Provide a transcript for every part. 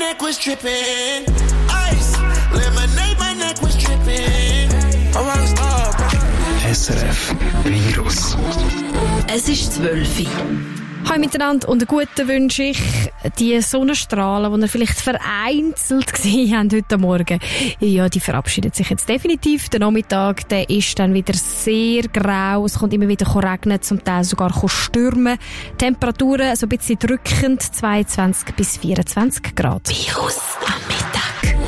neck was dripping. Ice, lemonade, my neck was dripping. I wanna stop. SRF Virus. Es ist 12 Uhr. Hallo miteinander und einen guten wünsche ich. Die Sonnenstrahlen, die ihr vielleicht vereinzelt gesehen habt heute Morgen, ja, die verabschiedet sich jetzt definitiv. Der Nachmittag, der ist dann wieder sehr grau. Es kommt immer wieder regnen, zum Teil sogar stürmen. Temperaturen so ein bisschen drückend, 22 bis 24 Grad. Virus am Mittag.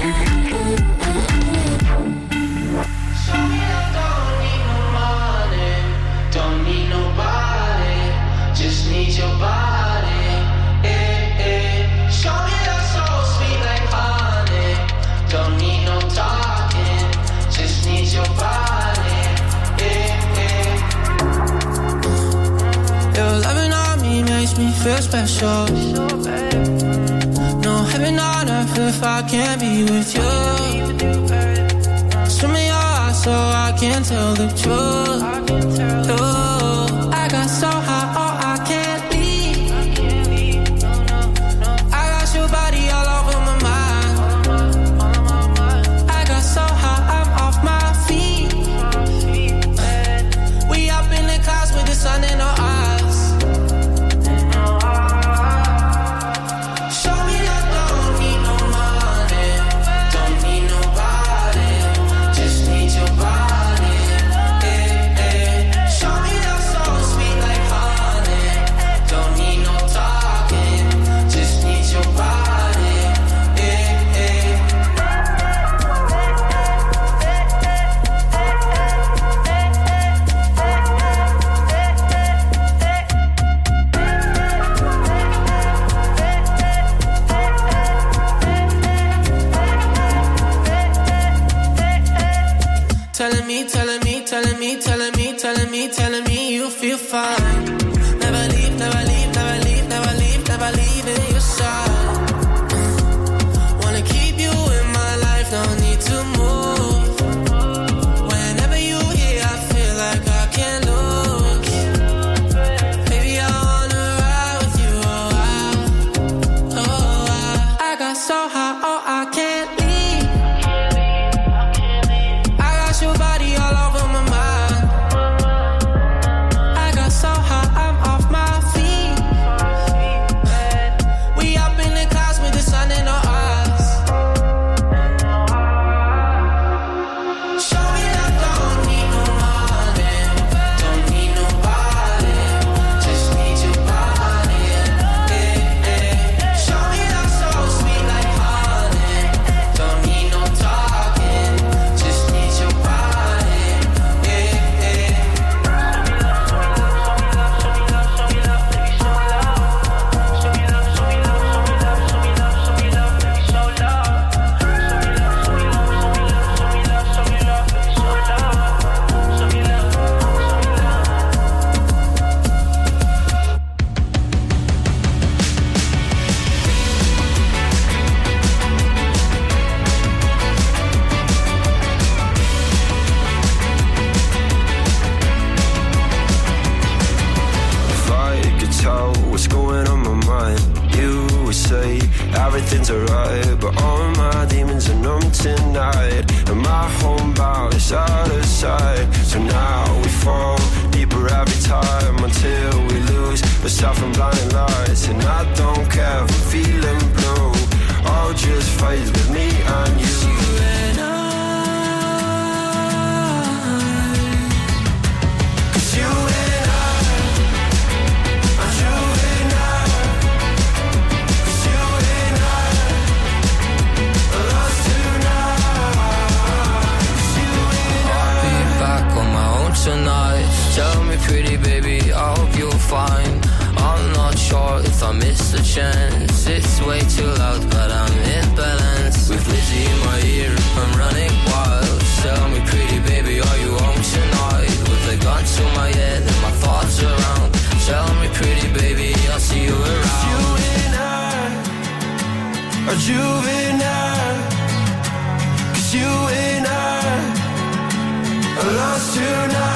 Your body, eh, eh. Show me that so sweet like honey. Don't need no talking, just need your body, eh, eh. Your loving on me makes me feel special. No heaven on earth if I can't be with you. Swim in your eyes so I can tell the truth. Oh, I got so high, oh, I can't. Sun in our eyes. Show me that don't need no money, don't need nobody, just need your body, eh, eh. Show me that so sweet like honey, don't need no talking, just need your body, eh, eh. Telling me you feel fine. Never leave, never leave, never leave, never leave, never leave in your side. Wanna keep you in my life, no need to move. Whenever you here, I feel like I can't lose. Baby, I wanna ride with you, I got so high, oh, I can't leave. I got your body all over my mind. So high, I'm off my feet. We up in the clouds with the sun in our eyes. Show me that don't need no money, don't need nobody, just need your body, eh, eh. Show me that so sweet like honey, don't need no talking, just need your body, eh, eh. What's going on my mind? You would say everything's alright, but all my demons are numb tonight, and my homebound is out of sight. So now we fall deeper every time until we lose ourselves in blinding lights. And I don't care if I'm feeling blue, all just fades with me and you. Tonight, tell me pretty baby, I hope you're fine. I'm not sure if I missed a chance. It's way too loud, but I'm in balance. With Lizzie in my ear, I'm running wild. Tell me pretty baby, are you home tonight? With a gun to my head and my thoughts around. Tell me pretty baby, I'll see you around. You and I are juvenile, 'cause you and I are lost tonight.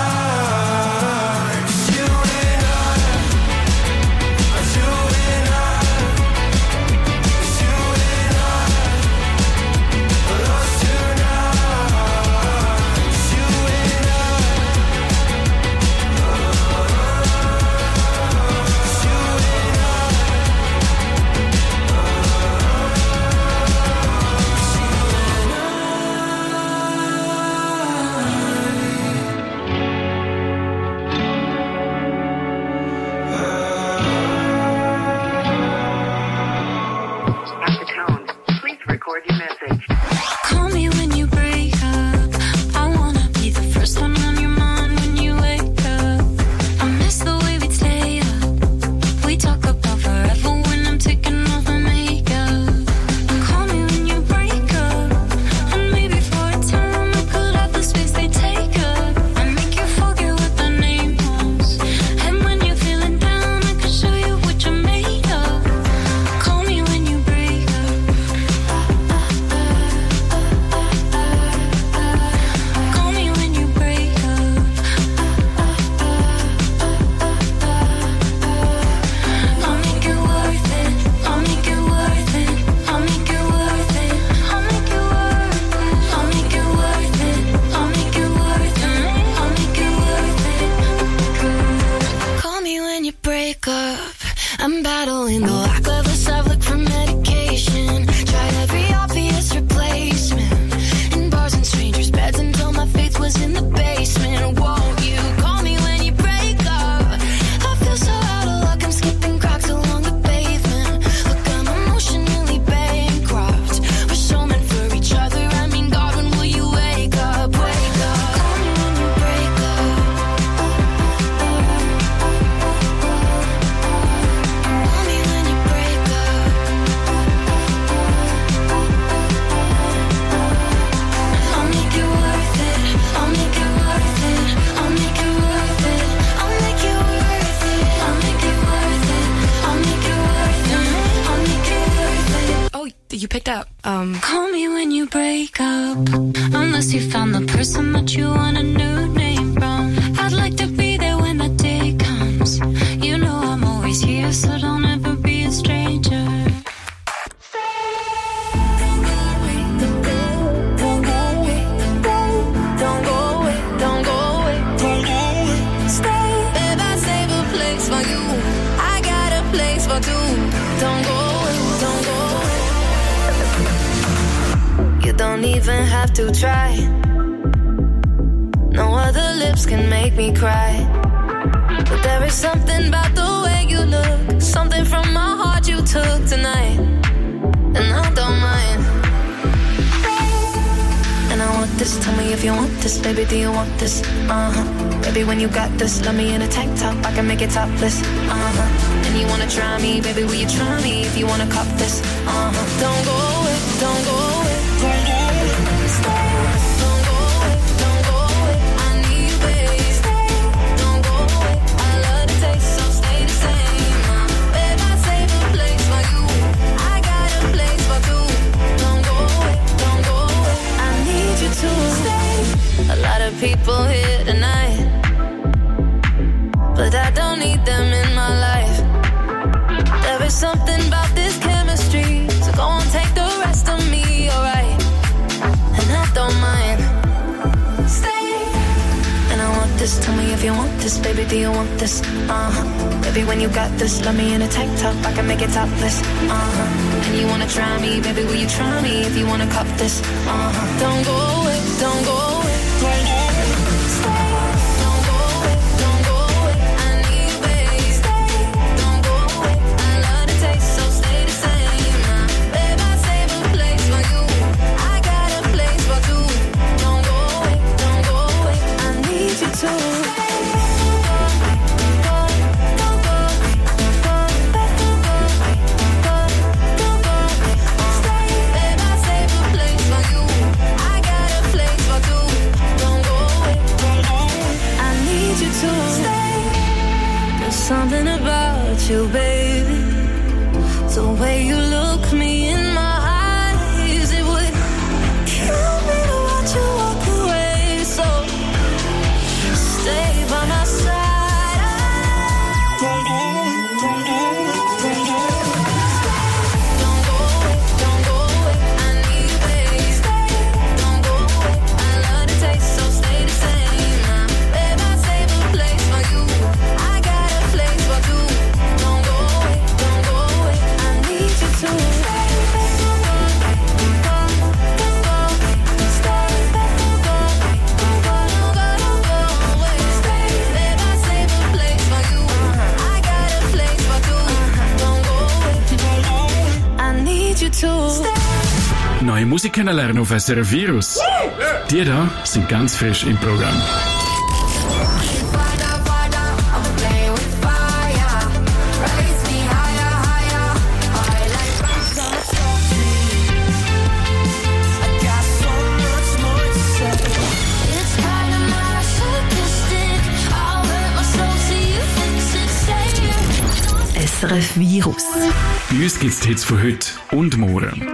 At the tone, please record your message. Call me when you break up. I wanna be the first one on your mind when you wake up. I miss the way we'd stay up. We talk about forever when I'm taking off my makeup. Call me when you break up. And maybe for a time I could have the space they take up. I make you forget what the name was. And when you're feeling down, I can show you what you're made of. Call me when you break up. Call me when you break up. I'll make it worth it. I'll make it worth it. I'll make it worth it. I'll make it worth it. I'll make it worth it. I'll make it worth it. I'll make it worth it. Call me when you break up. I'm battling the lack of a I've looked for medication. Tried every obvious replacement in bars and strangers' beds until my faith was in the basement. Won't you call me when you break up? I feel so out of luck, I'm skipping cracks along the pavement. Look, I'm emotionally bankrupt. We're so meant for each other. I mean, God, when will you wake up? Wake up. Call me when you break up. Call me when you break up. I'll make it worth it. I'll make it worth it. I'll make it worth it. I'll make it worth it. I'll make it worth it. I'll make it worth it. I'll make it worth it. Oh, you picked up. Call me when you break up. Unless you found the person that you want a new name from. I'd like to be there when the day comes. You know I'm always here, so don't ever be a stranger. You don't even have to try. No other lips can make me cry. But there is something about the way you look. Something from my heart you took tonight. And I don't mind. And I want this, tell me if you want this. Baby, do you want this? Baby, when you got this, let me in a tank top, I can make it topless. And you wanna try me, baby, will you try me if you wanna cop this? Don't go away, don't go away, don't go away, stay. Don't go away, don't go away, I need you, baby. Stay, don't go away, I love the taste, so stay the same. Babe, I save a place for you, I got a place for two. Don't go away, don't go away, I need you to stay. A lot of people here tonight, but I don't need them in my life. There is something about this chemistry, so go on, take the rest of me, alright? And I don't mind. Stay. And I want this, tell me if you want this, baby, do you want this? Baby, when you got this, let me in a tank top, I can make it topless. And you wanna try me, baby, will you try me if you wanna cop this? Don't go away, don't go away, don't go away, stay. Don't go away, don't go away, I need you, baby. Stay, don't go away, I love the taste, so stay the same. Babe, I save a place for you, I got a place for two. Don't go away, don't go away, I need you to. Babe, I save a place for you, I got a place for two. Don't go you to stay. Neue Musik kennenlernen auf SRF Virus. Die da sind ganz frisch im Programm. SRF Virus. Bei uns gibt es die Hits von heute und morgen.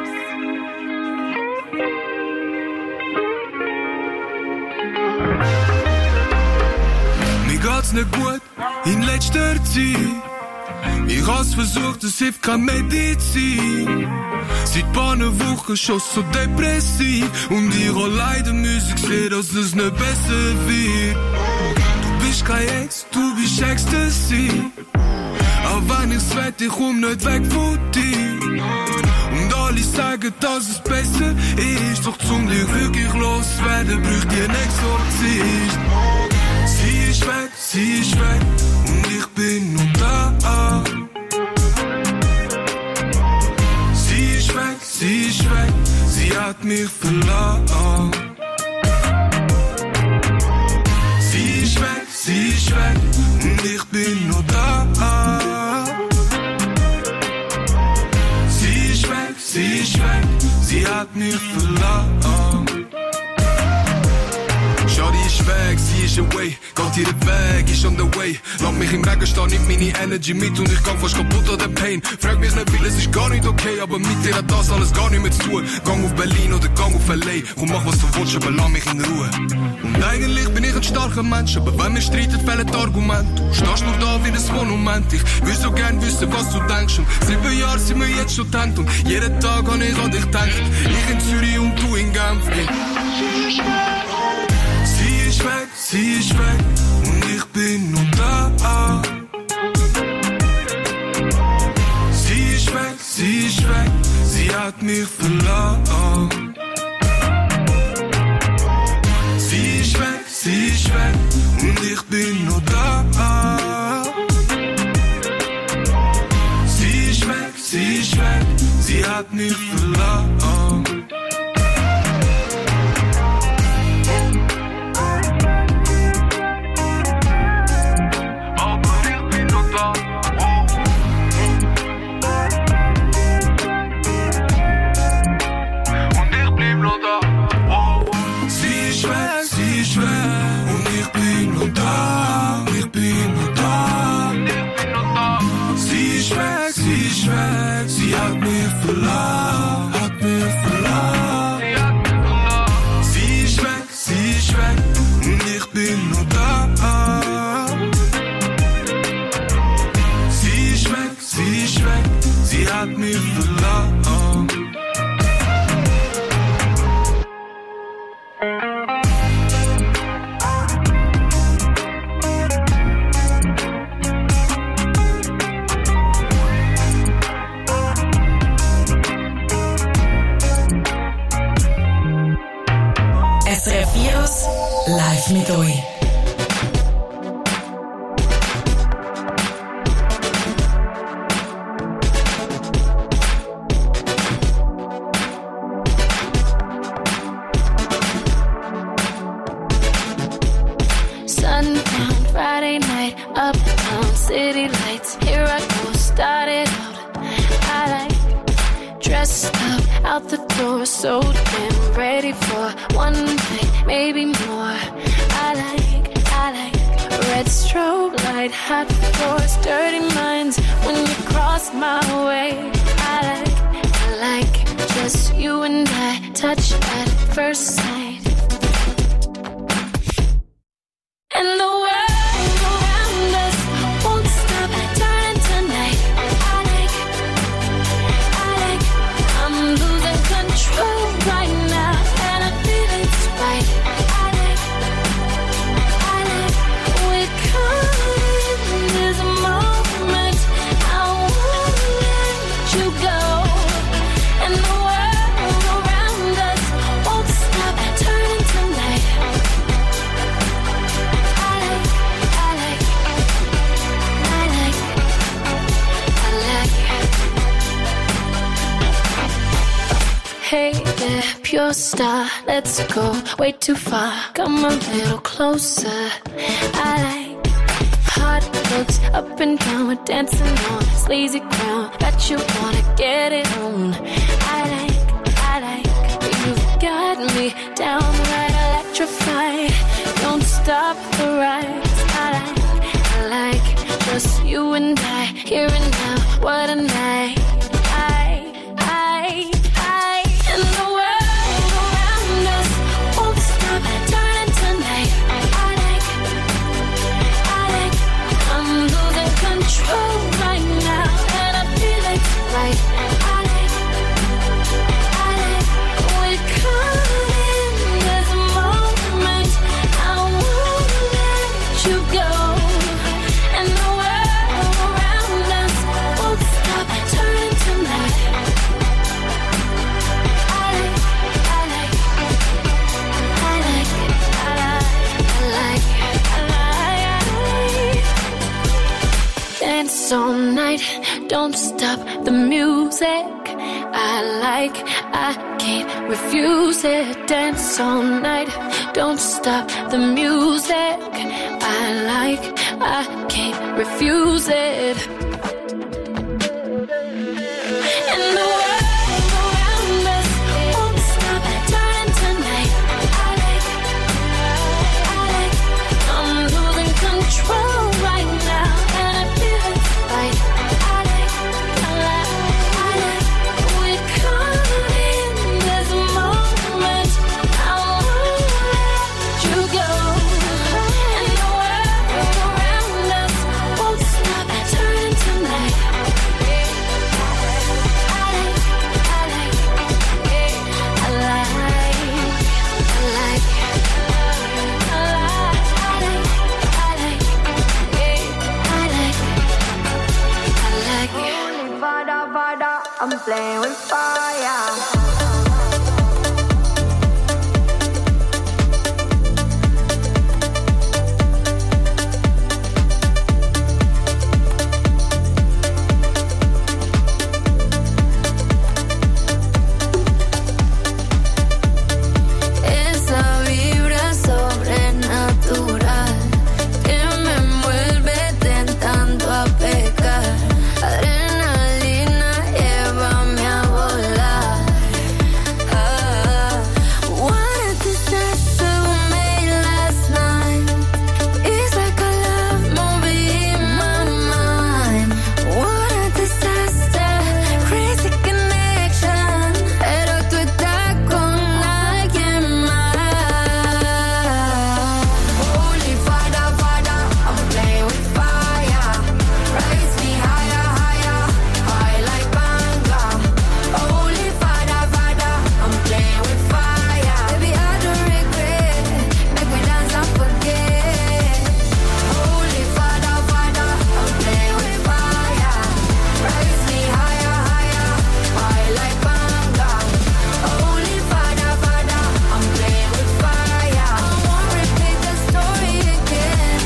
Mir geht's nicht gut in letzter Zeit. Ich hab's versucht, es hilft keine Medizin. Seit paar Wochen schon so depressiv. Und ich hab leider Musik sehen, dass es nicht besser wird. Du bist kein Ex, du bist Ecstasy. Auch wenn ich's will, ich komm nicht weg von dir. Und alle sagen, dass es besser ist. Doch zum dich wirklich loswerden, bräuchte ich einen Exorzist. Sie ist weg und ich bin noch da. Sie ist weg, sie hat mich verlassen. Sie ist weg und ich bin noch da. Sie ist weg, sie hat mich verlassen. Shawty ist weg, sie ist away. Geht ihren Weg, ist on the way. Lass mich im Regen stehen, nimmt meine Energy mit und ich gang fast kaputt an der Pain. Frag mich nicht viel, es ist gar nicht okay, aber mit dir hat das alles gar nicht mehr zu tun. Gang auf Berlin oder gang auf L.A. Komm, mach was du willst, aber lass mich in Ruhe. Und eigentlich bin ich ein starker Mensch, aber wenn wir streiten, fehlen die Argumente. Du stehst nur da wie ein Monument. Ich will so gern wissen, was du denkst. Und 7 Jahre sind wir jetzt schon getrennt und jeden Tag hab ich an dich gedacht. Ich in Zürich und du in Genf. Sie ist weg und ich bin noch da. Sie ist weg, sie hat mich verlassen. Sie ist weg und ich bin noch da. Sie ist weg, sie hat mich verlassen. Sie hat mich verlassen, Sie ist weg und ich bin noch da. Sie ist weg, sie hat mich verlassen. SRF Virus live mit euch. Sundown, Friday night, uptown, city lights. Here I go, started out. I like dressed up, out the door, so damn ready for one night, maybe more. I like red strobe light, hot floors, dirty minds. When you cross my way, I like just you and I, touch at first sight. And the world around us won't stop turning tonight. I like, I'm losing control right now, and I feel it's right. I like, we're caught in this moment. I won't let you go. And the world around us won't stop turning. Hey there, pure star, let's go way too far. Come a little closer. I like hot looks up and down, we're dancing on this lazy ground. Bet you wanna get it on. I like, you've got me down right, electrified. Don't stop the rise. I like, just you and I, here and now. What a night. And the world around us won't stop turning tonight. I like, I'm losing control right now, and I feel it's right. I like, we're caught in this moment. I won't let you go. And the world around us won't stop turning tonight. Dance all night, don't stop the music. I can't refuse it. Dance all night, don't stop the music. I can't refuse it. And the world around us won't stop turning tonight. I like, I'm losing control right now, and I feel it's right. I like, we're caught in this moment. I won't let you go. And the world around us won't stop turning tonight. I'm playing with fire. Esa vibra sobrenatural que me envuelve tentando a pecar. Adrenalina, llévame a volar. Wanted to test we made last night. It's like a love movie in my mind. What a disaster, crazy connection. Pero tú estás con alguien más. Holy Father, Father, I'm playing with fire. Raise me higher, higher, high like Banga. Holy Father, Father, I'm playing with fire. Baby, I don't regret. Make me dance and forget. Holy Father, Father, I'm playing with fire. Raise me higher, higher, high like Banga. Holy Father, Father, I'm playing with fire. I won't repeat the story again.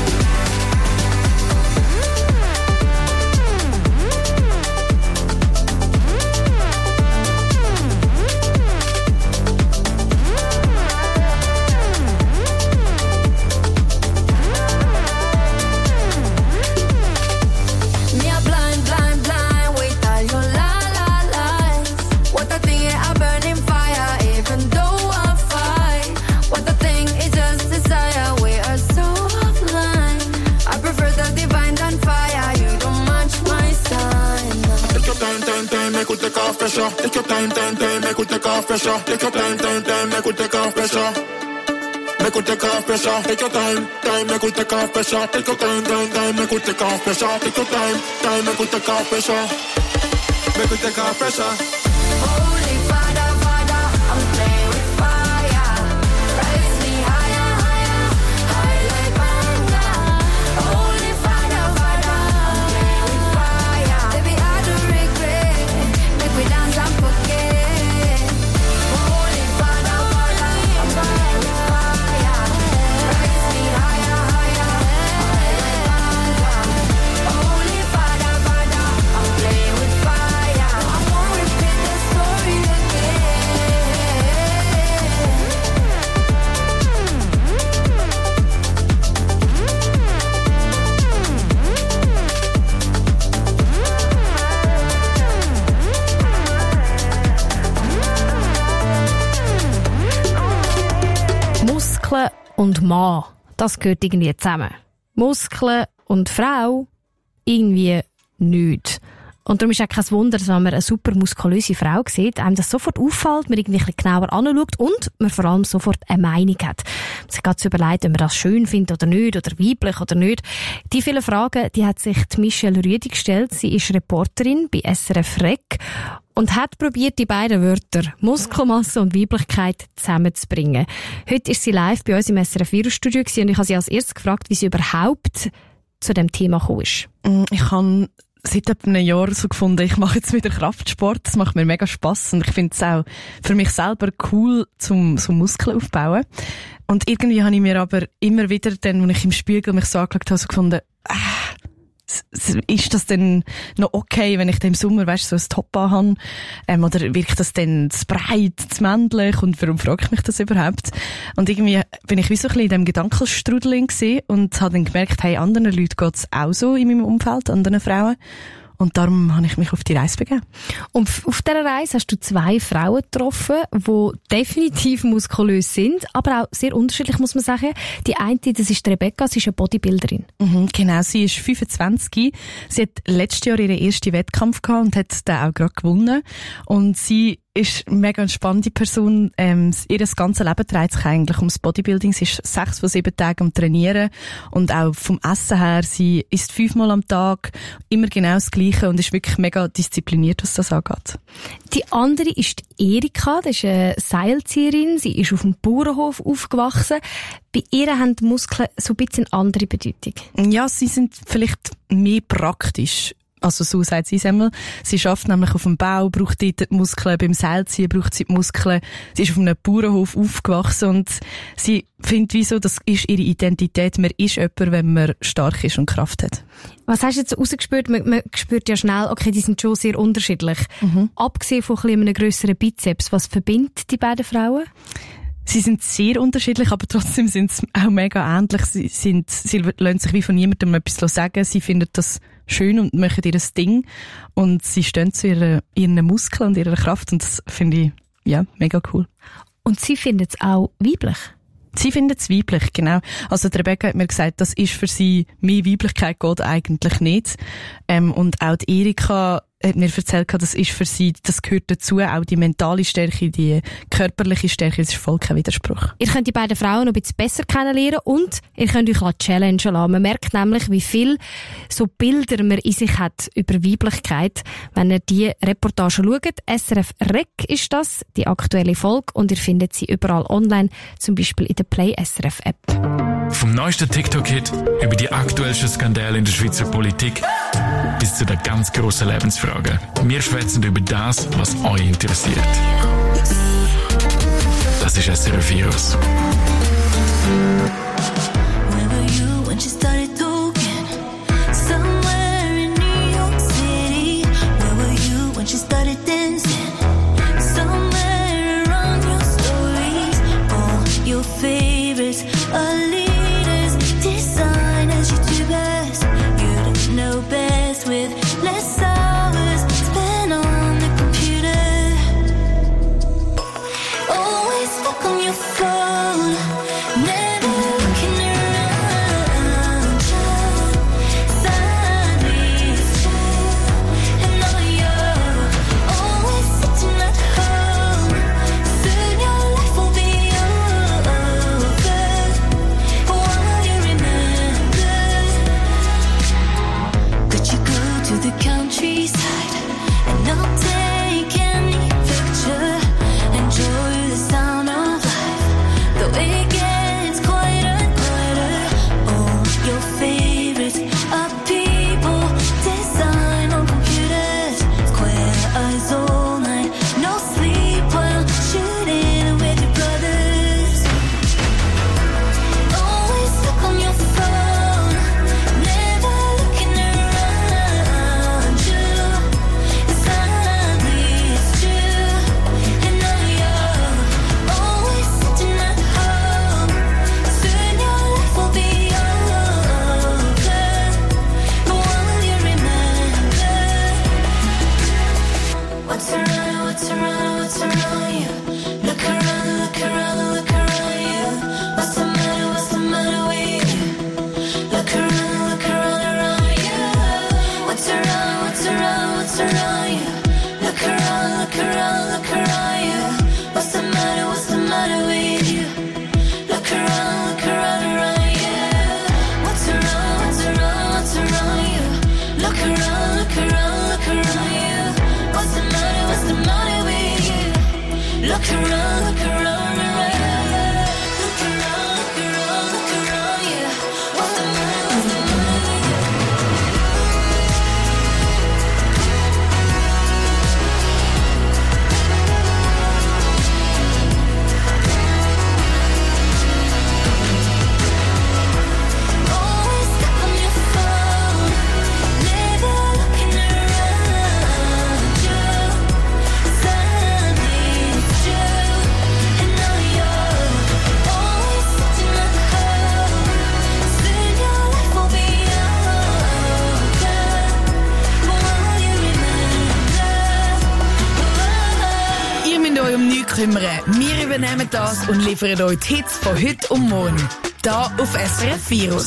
Me a blind, blind, blind, wait all your lies. What a thing, yeah, a burning fire, even though I fight. What a thing, it's just desire, we are so offline. I prefer the divine than fire, you don't match my sign. Take your time, time, time, make we take off pressure. Take your time, time, time, make we take off pressure. Take your time, time, time, make we take off pressure. Make we take off pressure. Take your time, time, make we take off pressure. Take your time, time, time, make we take off pressure. Take your time, time, make we take off pressure. Make we take off pressure. Holy Father, Father, I'm playing with fire. Raise me higher, higher, high like Banga. Holy Father, Father, I'm playing with fire. Baby, I don't regret. Make me dance and forget. Holy Father, Father, I'm playing with fire. Raise me higher, higher, high like Banga. Holy Father, Father, I'm playing with fire. I won't repeat Muskeln und Mann, das gehört irgendwie zusammen. Muskeln und Frau irgendwie nicht. Und darum ist auch kein Wunder, dass wenn man eine super muskulöse Frau sieht, einem das sofort auffällt, man irgendwie ein bisschen genauer anschaut und man vor allem sofort eine Meinung hat. Man sich gerade überlegt, ob man das schön findet oder nicht, oder weiblich oder nicht. Die vielen Fragen, die hat sich die Michelle Rüedi gestellt. Sie ist Reporterin bei SRF Rec und hat probiert, die beiden Wörter Muskelmasse und Weiblichkeit zusammenzubringen. Heute ist sie live bei uns im SRF Virus-Studio und ich habe sie als erstes gefragt, wie sie überhaupt zu dem Thema gekommen ist. Ich habe seit etwa einem Jahr so gefunden, ich mache jetzt wieder Kraftsport, das macht mir mega Spass und ich finde es auch für mich selber cool, zum Muskeln aufbauen. Und irgendwie habe ich mir aber immer wieder, dann, als ich im Spiegel mich so angeschaut habe, so gefunden, ist das denn noch okay, wenn ich dann im Sommer, weißt, so ein Top anhabe? Oder wirkt das denn zu breit, zu männlich? Und warum frage ich mich das überhaupt? Und irgendwie bin ich wie so ein bisschen in diesem Gedankenstrudel gewesen und habe dann gemerkt, hey, anderen Leuten geht es auch so in meinem Umfeld, anderen Frauen. Und darum habe ich mich auf die Reise begeben. Und auf dieser Reise hast du 2 Frauen getroffen, die definitiv muskulös sind, aber auch sehr unterschiedlich, muss man sagen. Die eine, das ist Rebecca, sie ist eine Bodybuilderin. Genau, sie ist 25. Sie hat letztes Jahr ihren ersten Wettkampf gehabt und hat den auch gerade gewonnen. Und sie ist eine mega spannende Person. Ihr ganzes Leben dreht sich eigentlich ums Bodybuilding. Sie ist 6 von 7 Tagen am Trainieren. Und auch vom Essen her, sie isst 5-mal am Tag, immer genau das Gleiche und ist wirklich mega diszipliniert, was das angeht. Die andere ist die Erika, das ist eine Seilzieherin. Sie ist auf dem Bauernhof aufgewachsen. Bei ihr haben die Muskeln so ein bisschen eine andere Bedeutung. Ja, sie sind vielleicht mehr praktisch. Also so sagt sie es einmal. Sie arbeitet nämlich auf dem Bau, braucht dort die Muskeln, beim Seilziehen braucht sie die Muskeln. Sie ist auf einem Bauernhof aufgewachsen und sie findet, wieso, das ist ihre Identität. Man ist jemand, wenn man stark ist und Kraft hat. Was hast du jetzt rausgespürt? Man spürt ja schnell, okay, die sind schon sehr unterschiedlich. Abgesehen von einem grösseren Bizeps, was verbindet die beiden Frauen? Sie sind sehr unterschiedlich, aber trotzdem sind sie auch mega ähnlich. Sie lassen sich wie von niemandem etwas sagen. Sie finden das schön und machen ihr Ding. Und sie stehen zu ihren Muskeln und ihrer Kraft. Und das finde ich, ja, mega cool. Und sie finden es auch weiblich? Sie findet es weiblich, genau. Also die Rebecca hat mir gesagt, das ist für sie, mehr Weiblichkeit geht eigentlich nicht. Und auch die Erika hat mir erzählt, das ist für sie, das gehört dazu, auch die mentale Stärke, die körperliche Stärke, das ist voll kein Widerspruch. Ihr könnt die beiden Frauen noch ein bisschen besser kennenlernen und ihr könnt euch challengen lassen. Man merkt nämlich, wie viel so Bilder man in sich hat über Weiblichkeit, wenn ihr die Reportage schaut. SRF Rec ist das, die aktuelle Folge, und ihr findet sie überall online, zum Beispiel in der Play SRF App. Vom neuesten TikTok-Hit über die aktuellsten Skandale in der Schweizer Politik bis zu den ganz grossen Lebensfragen. Wir schwätzen über das, was euch interessiert. Das ist SRF Virus. Always stuck on your phone. Look around, look around, around. Kümmern. Wir übernehmen das und liefern euch die Hits von heute und morgen. Da auf SRF Virus.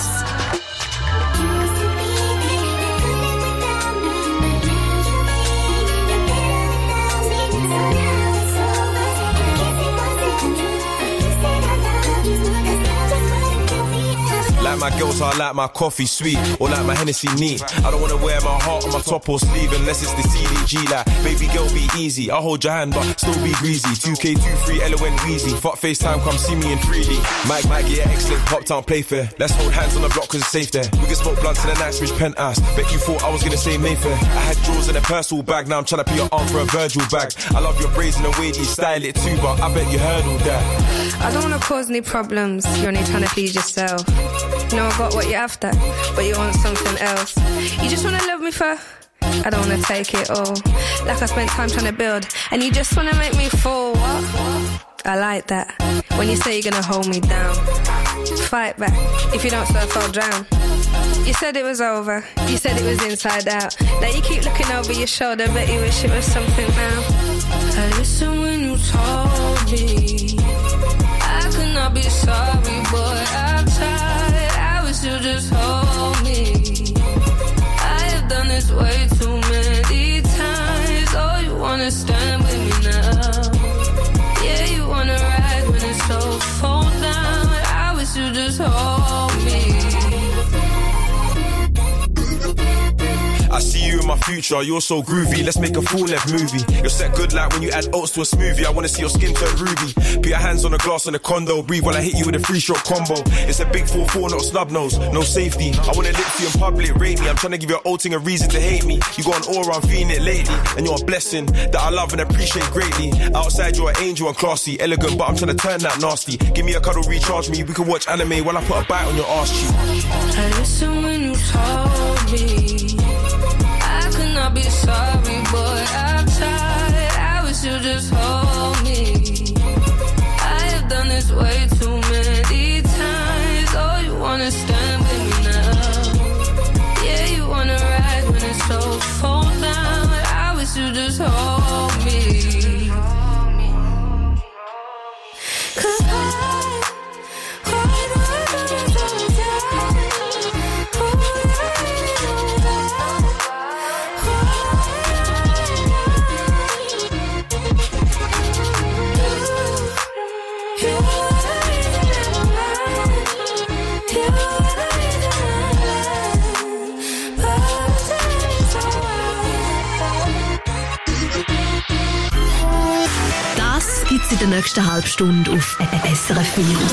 Like my girls, I like my coffee sweet, or like my Hennessy neat. I don't wanna wear my heart on my top or sleeve unless it's the CDG. Like, baby girl, be easy. I'll hold your hand, but still be greasy. 2K23, LON Wheezy. Fuck FaceTime, come see me in 3D. Mike, yeah, excellent. Pop town, play fair. Let's hold hands on the block cause it's safe there. We can smoke blunts in the Knightsbridge penthouse. Bet you thought I was gonna say Mayfair. I had drawers in a personal bag, now I'm trying to put your arm for a Virgil bag. I love your braids and the way that you style it too, but I bet you heard all that. I don't wanna cause any problems, you're only trying to please yourself. You know I got what you're after, but you want something else. You just wanna love me for, I don't wanna take it all. Like I spent time trying to build, and you just wanna make me fall. What? I like that. When you say you're gonna hold me down. Fight back, if you don't surf I'll drown. You said it was over, you said it was inside out. Now you keep looking over your shoulder, bet you wish it was something now. I listen when you told me I could not be sorry, boy, I've tried. I wish you just hold me. I have done this way too many times. Oh, you wanna stand with me now. Yeah, you wanna ride when it's so fall down. I wish you just hold me. I see you in my future, you're so groovy. Let's make a full-length movie. You're set good like when you add oats to a smoothie. I wanna see your skin turn ruby. Put your hands on the glass on the condo. Breathe while I hit you with a 3-shot combo. It's a big 4-4, not a snub nose, no safety. I wanna lick you in public, rate me. I'm trying to give your old thing a reason to hate me. You got an aura, I'm feeling it lately. And you're a blessing that I love and appreciate greatly. Outside you're an angel and classy, elegant, but I'm trying to turn that nasty. Give me a cuddle, recharge me. We can watch anime while I put a bite on your arse cheek. I listen when you told me I could not be sorry, boy, I've tried. I wish you just hold me. I have done this way too many times. Oh, you wanna stand with me now. Yeah, you wanna ride when it's so fall down. I wish you just hold me. Cause Das gibt's in der nächsten Halbstunde auf SRF Virus.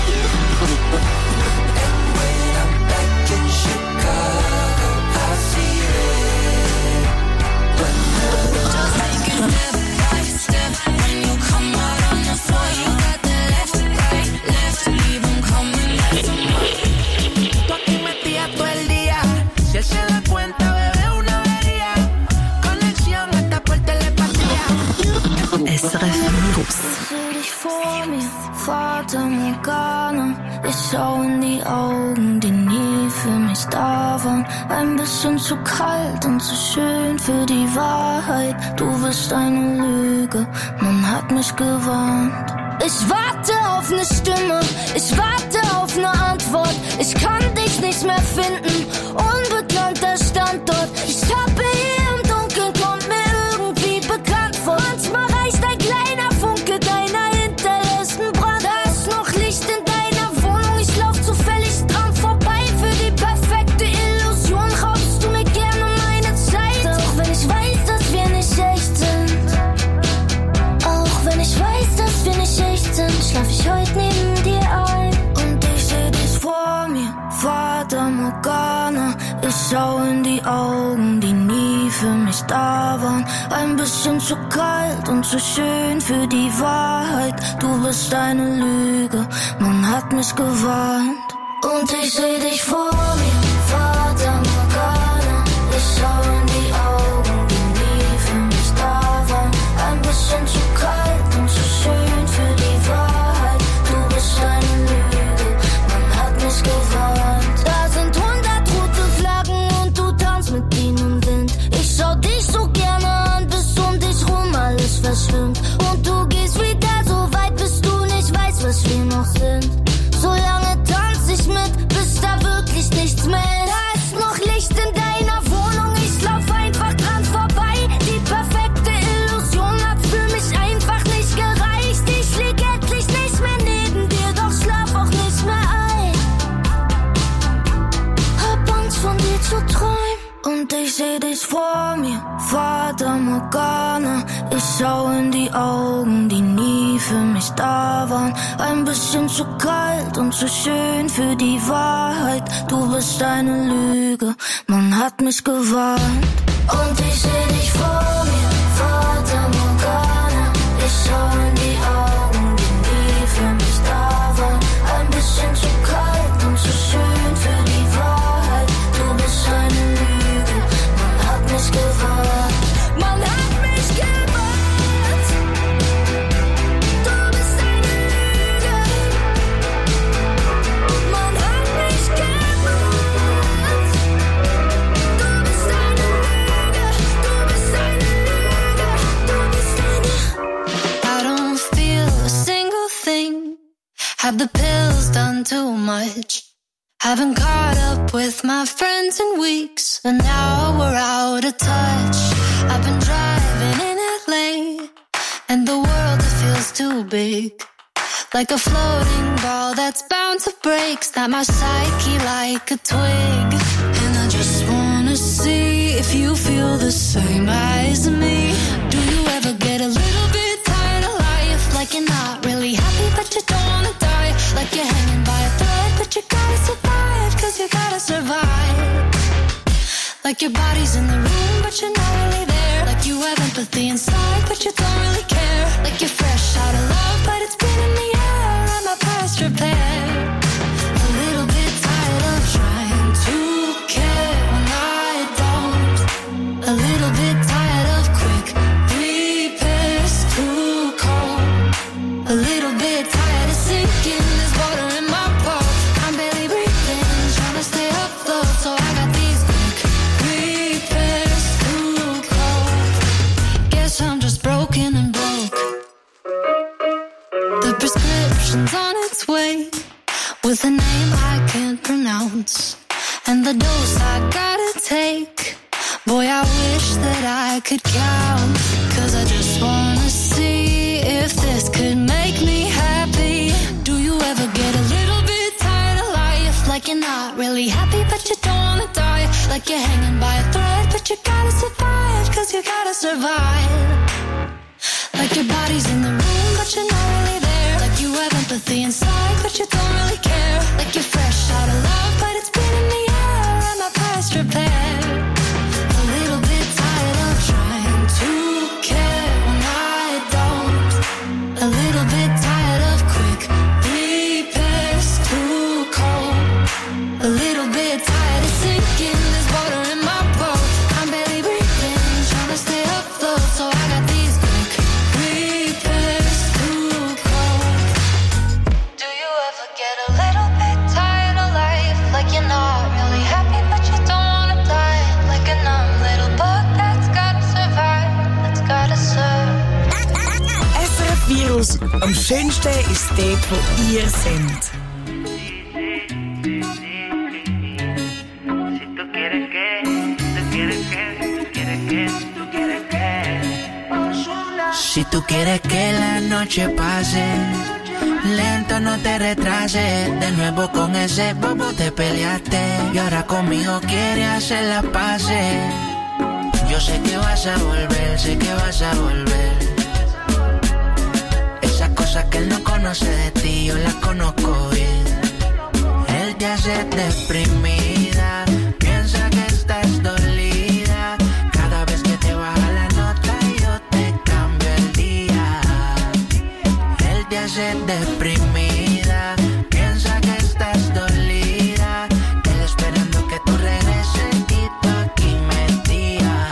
SRF Virus. Ich vor mir, Fata Morgana. Ich schau in die Augen, die nie für mich da waren. Ein bisschen zu kalt und zu schön für die Wahrheit. Du bist eine Lüge, man hat mich gewarnt. Ich warte auf eine Stimme, ich warte auf eine Antwort. Ich kann dich nicht mehr finden, unbekannter Standort. Ich tappe hier im Dunkeln, kommt mir irgendwie bekannt vor. Manchmal reicht ein kleiner Funke deiner hinterlässten Brand. Da ist noch Licht in deiner Wohnung, ich lauf zufällig dran vorbei. Für die perfekte Illusion raubst du mir gerne meine Zeit. Auch wenn ich weiß, dass wir nicht echt sind. Auch wenn ich weiß, schau in die Augen, die nie für mich da waren. Ein bisschen zu kalt und zu schön für die Wahrheit. Du bist eine Lüge, man hat mich gewarnt. Und ich seh dich vor mir, Fata Morgana. Ich schau in die Augen, die nie für mich da waren. Ein bisschen zu kalt und zu schön für die Wahrheit. Du bist eine Lüge, man hat mich gewarnt. Da sind 100 rote Flaggen und du tanzt mit ihnen im Wind. Ich schau dich so gerne an, bis um dich rum alles verschwimmt. Und du gehst wieder so weit, bis du nicht weißt, was wir noch sind. So lange tanz ich mit, bis da wirklich nichts mehr ist. Da ist noch Licht in deiner Wohnung, ich lauf einfach dran vorbei. Die perfekte Illusion hat für mich einfach nicht gereicht. Ich lieg endlich nicht mehr neben dir, doch schlaf auch nicht mehr ein. Hab Angst von dir zu träumen. Und ich seh dich vor mir, Fata Morgana. Ich schau in die Augen, die nie für mich da waren. Ein bisschen zu kalt und zu schön für die Wahrheit. Du bist eine Lüge, man hat mich gewarnt. Und ich seh dich vor mir, Fata Morgana. Ich schau in die Augen, die nie für mich da waren. Ein bisschen zu kalt und zu schön für die Wahrheit. Du bist eine Lüge, man hat mich gewarnt. Man hat mich gewarnt. Du bist eine Lüge. Man hat mich gewarnt. Du bist eine Lüge. Du bist eine Lüge. Du bist eine. I don't feel a single thing. Have the pills done too much? Haven't caught up with my friends in weeks, and now we're out of touch. I've been driving in LA, and the world it feels too big. Like a floating ball that's bound to break. Snap my psyche like a twig. And I just wanna see if you feel the same as me. Do you ever get a little bit tired of life? Like you're not really happy but you don't wanna die. Like you're hanging by a thread but you gotta survive, cause you gotta survive. Like your body's in the room but you're not really there. Like you have empathy inside but you don't really care. Like you're fresh out of love but it's been in the air and my past repair. A little bit tired of trying to care when I don't. A little bit tired of quick repairs too cold. A little bit tired of sinking, there's water in my boat. I'm barely breathing, trying to stay afloat. So I got these quick repairs too cold. Guess I'm just broken and broke. The prescription's on its way, with a name I can't pronounce, and the dose I gotta take. Boy, I wish that I could count, cause I just wanna see if this could make me happy. Do you ever get a little bit tired of life? Like you're not really happy but you don't wanna die. Like you're hanging by a thread but you gotta survive, cause you gotta survive. Like your body's in the room but you're not really there. Like you have empathy inside but you don't really care. Like you're fresh out of love but it's been in the air and my past repair. A little bit tired of trying to care when I don't. A little bit tired of quick repairs too cold. A little bit tired of sinking, there's water in my boat. I'm barely breathing, trying to stay afloat. So I got these quick repairs too cold. Do you ever get a little bit tired of life? Like you're not really happy but you don't wanna die. Like a numb little bug that's gotta survive, that's gotta serve. SRF Virus. Am schönsten ist dort, wo ihr seid. Si tú quieres que la noche pase, lento no te retrases. De nuevo con ese bobo te peleaste y ahora conmigo quieres hacer las paces. Yo sé que vas a volver, sé que vas a volver. Esas cosas que él no conoce de ti, yo las conozco bien. Él te hace deprimida, piensa que Él te hace deprimida, piensa que estás dolida, él esperando que tú regreses y tú aquí metida.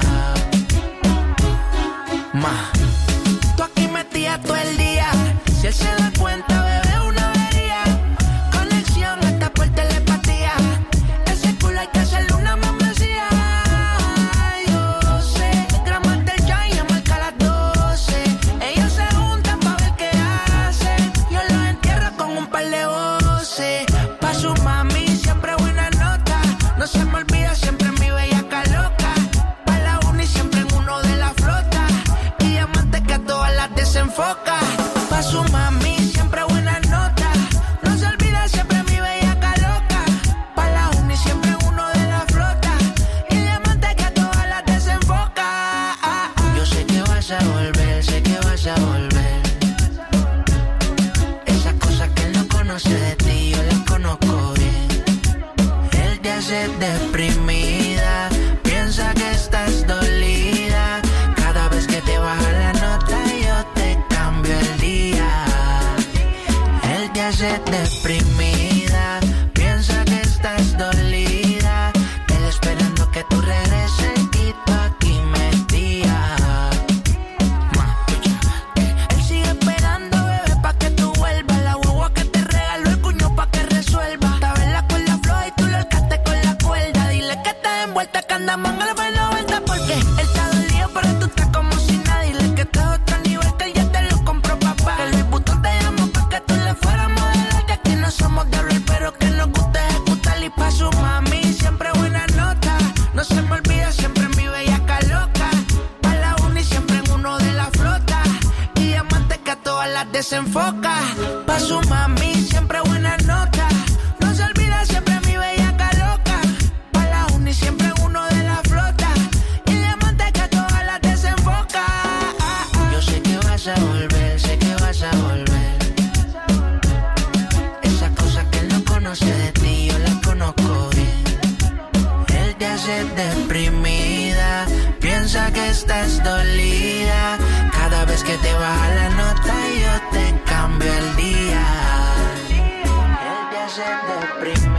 Ma, tú aquí metida todo el día, si él se da cuenta, bebé, una avería. Conexión hasta por telepatía, ese culo hay que hacerle una membresía. Yo sé, gramas del chai ya marca las 12. Ellos se juntan pa' ver qué hacen, yo los entierro con un par de voces. Pa' su mami siempre buena nota, no se me olvida siempre mi bellaca loca. Pa' la uni siempre en uno de la flota, y diamante que a todas las desenfoca. Pa' su mami siempre buena nota, no se olvida siempre mi bellaca loca. Pa' la uni siempre en uno de la flota, y diamante que a todas las desenfoca. Yo sé que vas a volver, sé que vas a volver. Esas cosas que él no conoce de ti, yo las conozco bien. Él te hace deprimida, piensa que estás dolida. Cada vez que te baja la nota yo te cambio el día. Él te hace deprimida, piensa que estás dolida, él esperando que tú regreses y tú aquí metida. Él sigue esperando, bebé, pa' que tú vuelvas. La guagua que te regaló, el cuño pa' que resuelva. Estaba en la cuerda floja y tú lo alcaste con la cuerda. Dile que estás envuelta, que anda manga le fue la vuelta. Porque él está dolido, pero tú estás como si nada. Dile que estás a otro nivel, que él ya te lo compró, papá. Que Luis Butón te llamó pa' que tú le fueras modelo. Que aquí no somos de hablar, pero que nos gusta ejecutar. Y pa' su mami siempre buena nota, no se me olvida siempre mi bellaca loca. Pa' la uni siempre en uno de la flota, y diamante que a todas las desenfoca. Pa' su mami siempre buena nota, no se olvida siempre mi bellaca loca. Pa' la uni siempre en uno de la flota, y diamante que a todas las desenfoca. Yo sé que vas a volver, sé que vas a volver. Esas cosas que él no conoce de ti, yo las conozco bien. Él te hace deprimida, piensa que estás dolida. Cada vez que te baja la nota yo te cambio el día. Él te hace deprimida.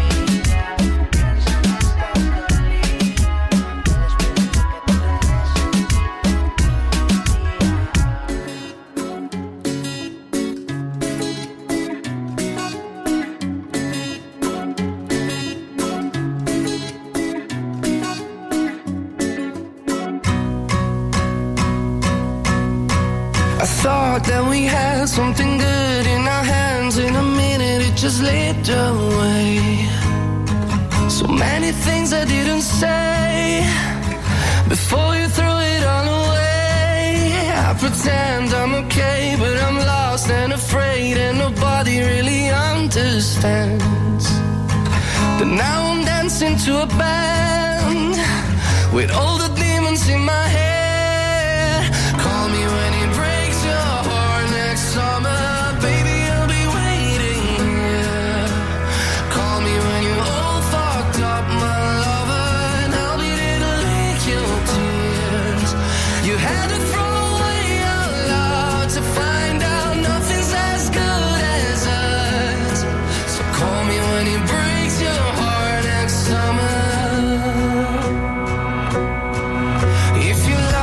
I thought that we had something good in our hands. In a minute it just slipped away. So many things I didn't say before you threw it all away. I pretend I'm okay, but I'm lost and afraid, and nobody really understands. But now I'm dancing to a band with all the demons in my head. Call me when it breaks your heart next summer, baby, I'll be waiting here. Call me when you're all fucked up, my lover, and I'll be there to lick your tears. You had to throw away our love to find out nothing's as good as us. So call me when it breaks your heart next summer. If you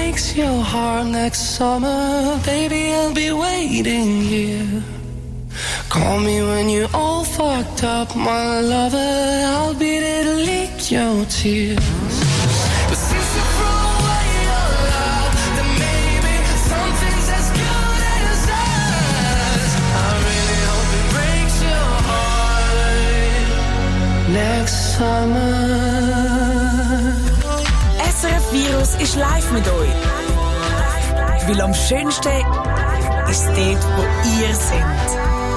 breaks your heart next summer, baby, I'll be waiting here. Call me when you're all fucked up, my lover, I'll be there to lick your tears. But since you threw away your love, then maybe something's as good as us. I really hope it breaks your heart next summer. SRF Virus ist live mit euch. Weil am schönsten ist dort, wo ihr seid.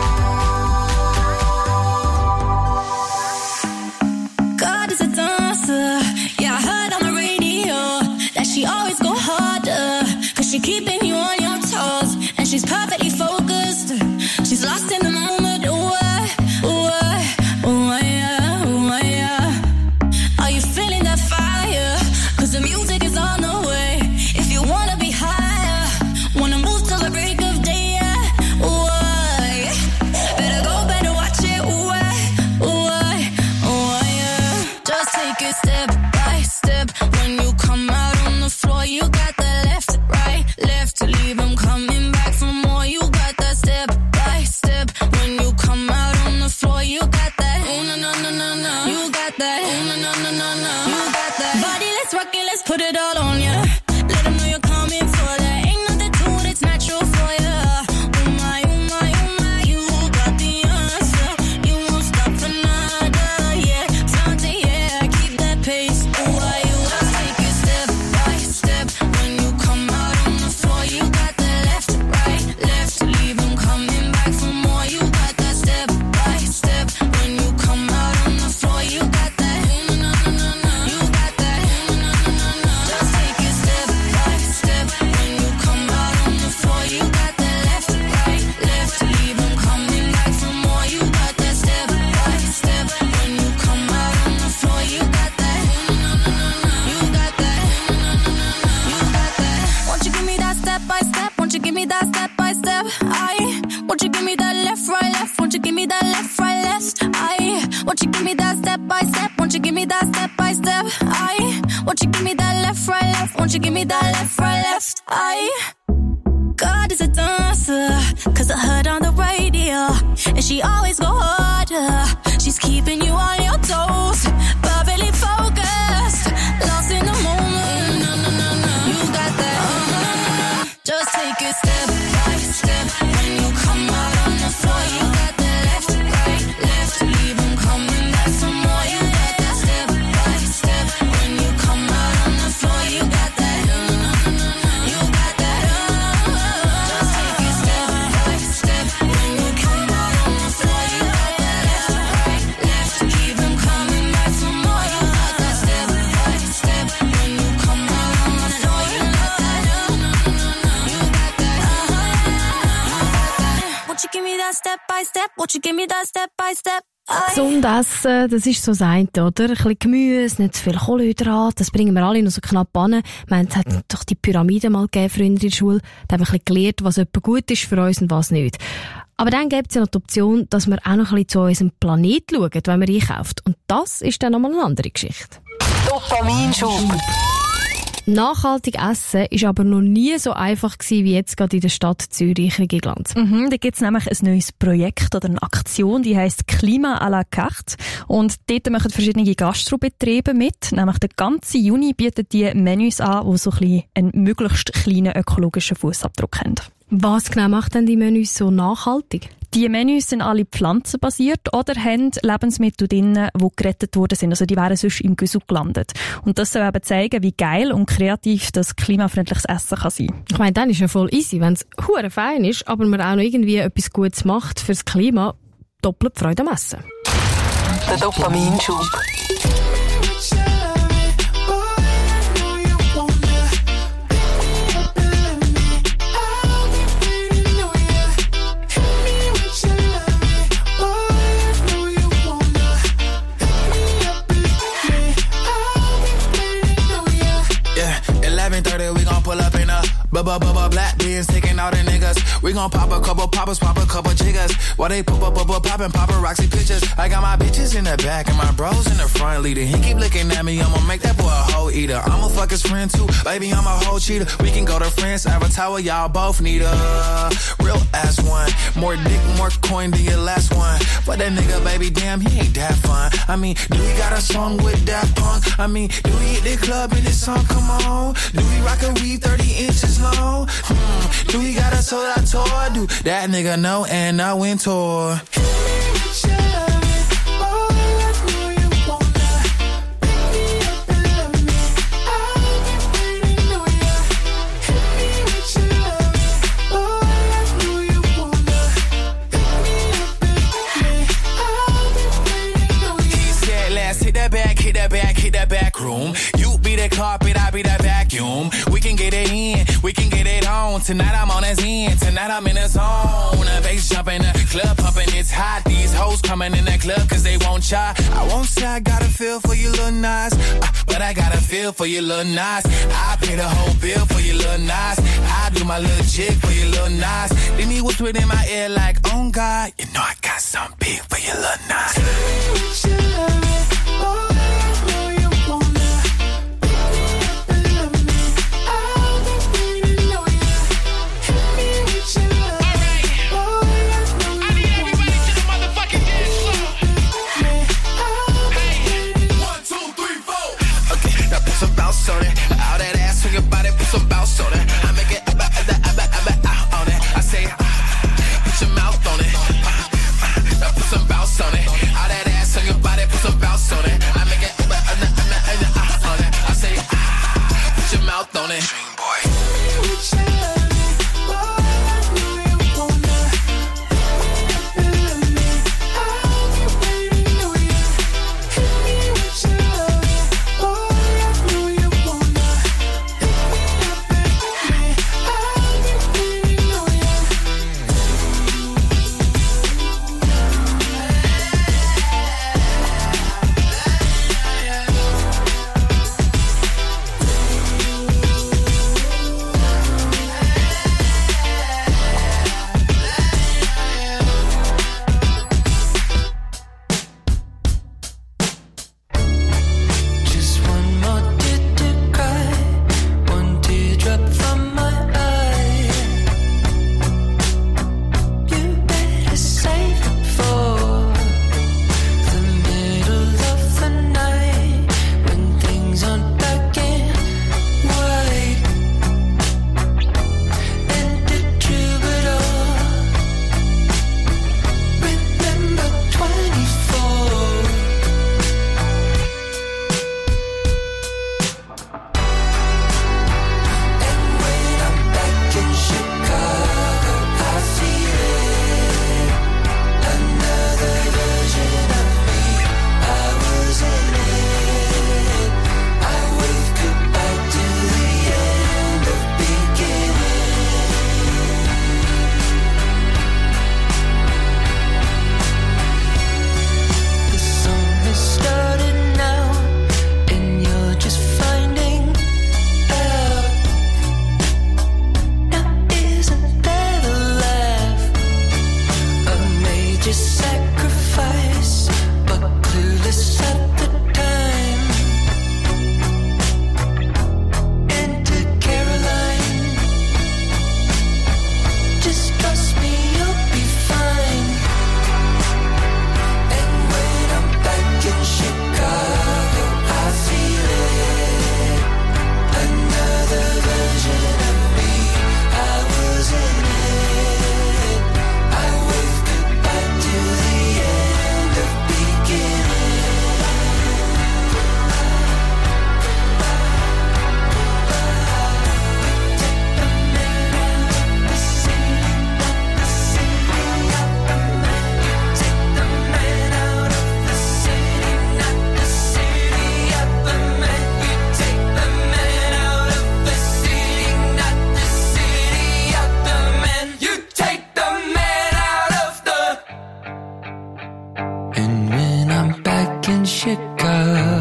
God is a dancer. Yeah, I heard on the radio that she always go harder, 'cause she keeping you on your toes, and she's perfectly focused. She's lost in the moment. Ooh, yeah, ooh, yeah. Are you feeling that fire? 'Cause the music is on the way. If you wanna be higher, wanna move till the break of day, yeah. Ooh, yeah. Better go, better watch it. Ooh, yeah. Just take it step by step. When you come out on the floor, you got that left, right, left to leave them coming back for more. You got that step by step. When you come out on the floor, you got that. Oh, no, no, no, no, no. You got that. Oh, no, no, no, no, no. You got that. Body, let's rock it, let's put it all on ya. Let them know you're coming for that. Ain't nothing to it, it's natural for ya. Oh my, oh my, oh my. You got the answer. You won't stop for nada, yeah. Flaunt it, yeah. Keep that pace. Ooh, why you just take it step by step. When you come out on the floor, you got that left, right, left. Leave them coming back for more. You got that step by step. When you come out on the floor, you got that. Oh, no, no, no, no. You got that. Oh, no, no, no, no. Just take it step by step. When you come out on the floor, you got that left, right, left. Leave them coming back for more. You got that step by step. When you come out on the floor, you got that. Oh, no, no, no, no. You got that. Oh, no, no, no, no. You got that. Won't you give me that step by step? Won't you give me that step by step? Won't you give me that left, right, left? Won't you give me that left, right, left? Won't you give me that step by step? Won't you give me that step by step? Won't you give me that left, right, left? Won't you give me that left, right, left? God is a dancer, 'cause I heard on the radio, and she always go harder. She's keeping you on your toes, perfectly focused, lost in the moment. No, no, no, no. You got that. Just take it step by step. When you come out on the floor, you got that left, right, left. Leave them coming back for more. You got that step by step. When you come out on the floor, you got that. You got that. Just take it step by step. When you come out on the floor, you got that left, right, left. Keep them coming back for more. You got that step by step. When you come out on the floor, you got that. You got that. Won't you give me that step by step? Won't you give me that step by step? Gesund essen, das ist so das eine, oder? Ein bisschen Gemüse, nicht zu viel Kohlenhydrat, das bringen wir alle noch so knapp an. Es hat doch die Pyramide mal gegeben früher in der Schule. Da haben wir ein bisschen gelernt, was etwa gut ist für uns und was nicht. Aber dann gibt es ja noch die Option, dass wir auch noch ein bisschen zu unserem Planet schauen, wenn man einkauft. Und das ist dann nochmal eine andere Geschichte. Dopaminschub. Nachhaltig essen ist aber noch nie so einfach gewesen, wie jetzt gerade in der Stadt Zürich, Regierland. Da gibt es nämlich ein neues Projekt oder eine Aktion, die heisst Klima à la carte. Und dort machen verschiedene Gastrobetriebe mit. Nämlich den ganzen Juni bieten die Menüs an, die so ein bisschen einen möglichst kleinen ökologischen Fußabdruck haben. Was genau macht denn die Menüs so nachhaltig? Die Menüs sind alle pflanzenbasiert oder haben Lebensmittel drin, die gerettet worden sind. Also die wären sonst im Güssel gelandet. Und das soll eben zeigen, wie geil und kreativ das klimafreundliches Essen kann sein. Ich meine, dann ist ja voll easy, wenn es hure fein ist, aber man auch noch irgendwie etwas Gutes macht fürs Klima. Doppelt Freude am Essen. Der Dopaminschub. Black beans taking all the niggas. We gon' pop a couple poppers, pop a couple jiggers. While they poppin' paparazzi pictures. I got my bitches in the back and my bros in the front leader. He keep looking at me, I'ma make that boy a hoe eater. I'ma fuck his friend too, baby, I'm a whole cheater. We can go to France, Avatar, y'all both need a real ass one. More dick, more coin than your last one. But that nigga, baby, damn, he ain't that fun. I mean, do we got a song with Daft Punk? I mean, do we hit the club in this song? Come on. Do we rock a weave 30 inches long? Do we got a sold out tour? Do that nigga know and I went tour. Hit that back room. You be the carpet, I be the vacuum. We can get it in, we can get it on. Tonight I'm on his end, tonight I'm in the zone. A bass jumping, the club pumping, it's hot. These hoes coming in the club cause they won't try. I won't say I got a feel for you little Nas, but I got a feel for you little Nas. I pay the whole bill for you little Nas. I do my little jig for you little Nas. Then he whisper in my ear like, oh God, you know I got something big for you little Nas. On it, all that ass on your body, put some bounce on it. I make it on it. I say, put your mouth on it. Put some bounce on it. All that ass on your body, put some bounce on it. I make it on it. I say, put your mouth on it. Dream boy.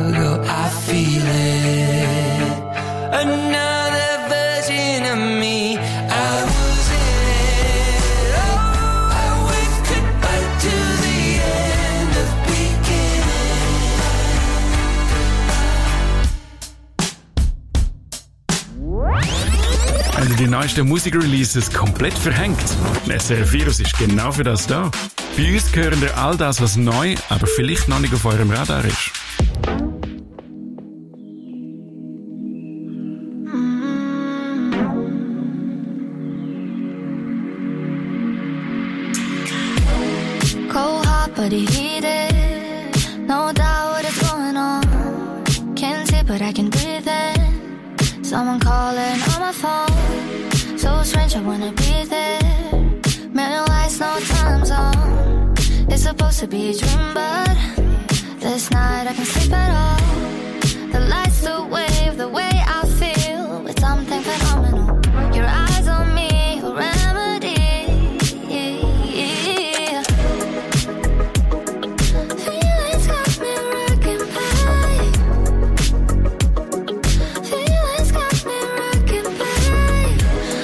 Chicago, I feel it. Another version of me. die neuesten Musikreleases komplett verhängt? SRF Virus ist genau für das da. Bei uns hören ihr all das, was neu, aber vielleicht noch nicht auf eurem Radar ist. Cold hot body heated, no doubt what is going on. Can't see but I can breathe in. Someone calling on my phone, so strange I wanna be there. Million lights, no time zone. It's supposed to be a dream, but this night I can't sleep at all. The lights, the wave, the way I feel, it's something phenomenal. Your eyes on me, a remedy. Feelings got me wrecking pain. Feelings got me wrecking pain.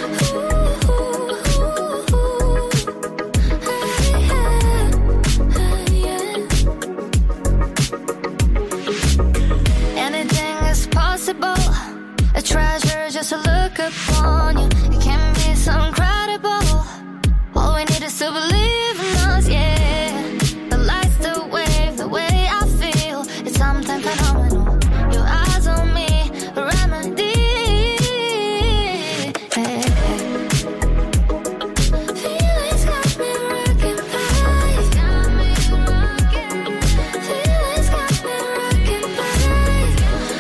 Anything is possible. A treasure just to look upon you. It can be so incredible. All we need is to believe in us, yeah. The lights, the wave, the way I feel, it's something phenomenal. Your eyes on me, a remedy. Feelings got me wrecking pain. Feelings got me wrecking pain.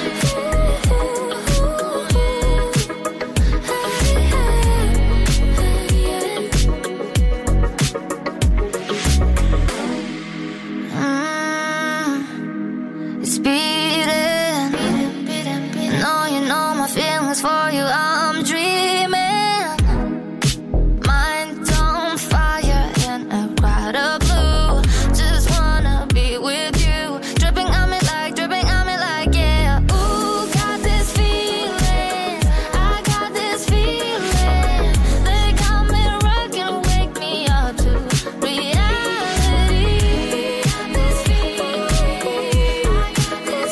It's beating. No, you know my feelings for you. I'm dreaming. Mind on fire in a crowd of blue. Just wanna be with you. Dripping on me like, yeah. Ooh, got this feeling. I got this feeling. They got me rocking, wake me up to reality. This feeling. I got this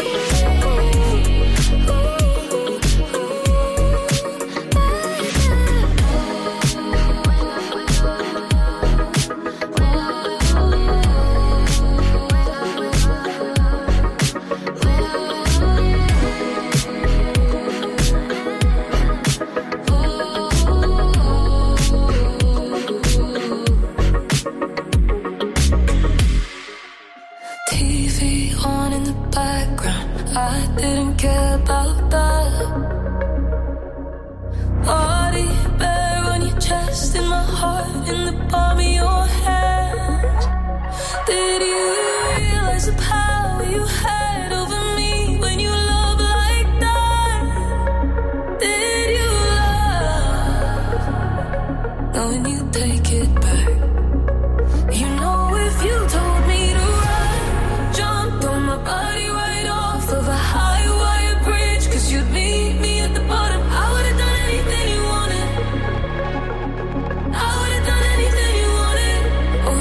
TV on in the background. I didn't care about that. Body bare on your chest, in my heart, in the palm of your hand. Did you realize the power you had over me when you love like that? Did you love knowing you take it back? You know if you told me to run, jump on my body right off of a high wire bridge, 'cause you'd meet me at the bottom, I would've done anything you wanted. I would've done anything you wanted. Oh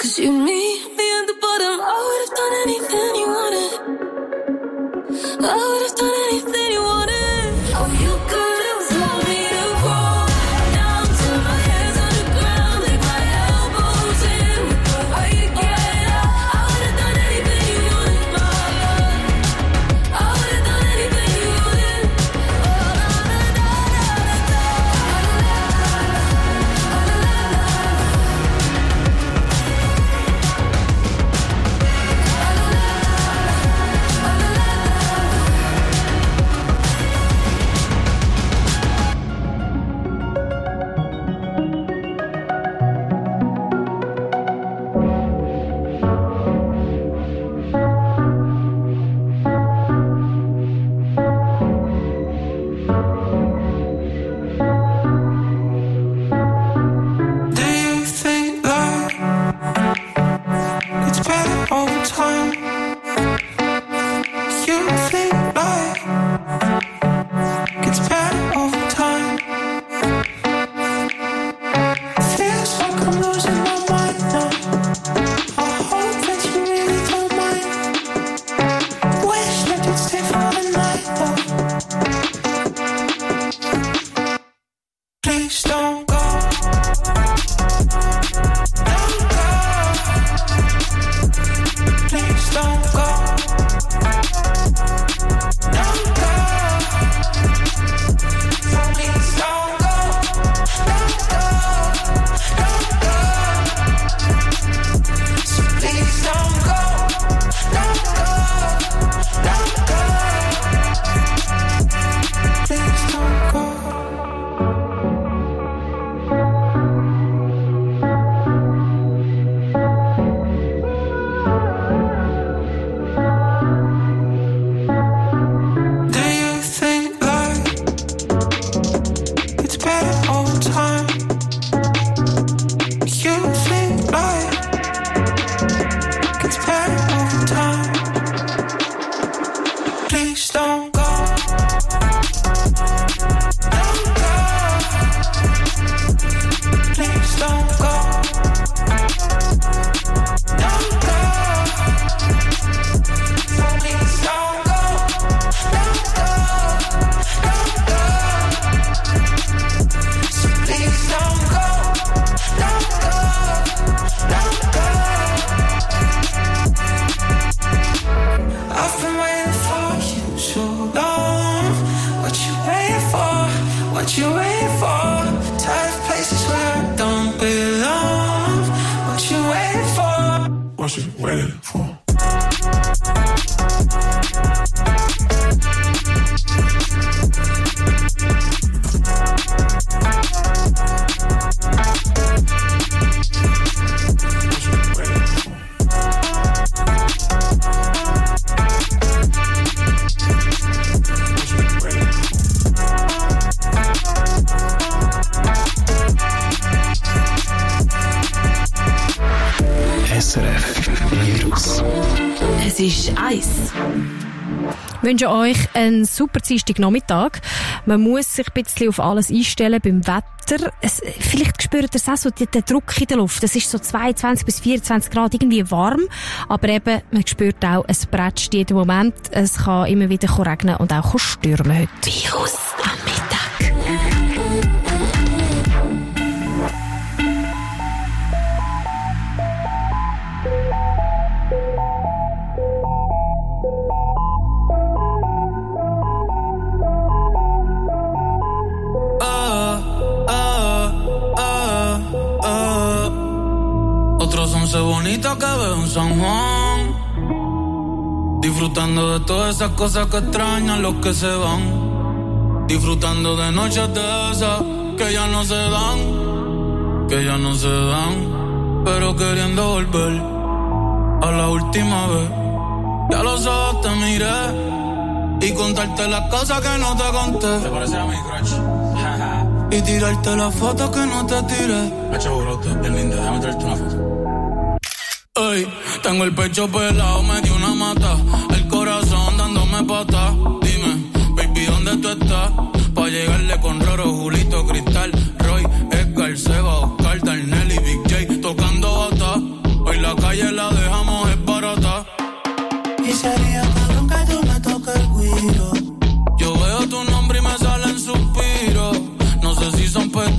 'Cause you meet me at the bottom. I would have done anything you wanted. I would have done anything you wanted. Oh, you could have told me to crawl down to my hands on the ground, leave my elbows in with the weight, yeah. I would have done anything you wanted, my love. I would have done anything you wanted. Es ist Eis. Ich wünsche euch einen super Dienstagnachmittag. Man muss sich ein bisschen auf alles einstellen beim Wetter. Vielleicht spürt ihr es auch so, den Druck in der Luft. Es ist so 22 bis 24 Grad, irgendwie warm. Aber eben, man spürt auch, es prätscht jeden Moment. Es kann immer wieder regnen und auch stürmen heute. Virus am Mittag. Otros 11 bonitos que veo en San Juan, disfrutando de todas esas cosas que extrañan los que se van, disfrutando de noches de esas que ya no se dan, pero queriendo volver a la última vez. Ya los ojos te miré y contarte las cosas que no te conté. ¿Te parece a mi crush? Y tirarte las fotos que no te tiré. Hacho, brote, bien linda, déjame traerte una foto. Ey, tengo el pecho pelado, me dio una mata, el corazón dándome pata. Dime, baby, ¿dónde tú estás? Pa' llegarle con Roro, Julito, Cristal,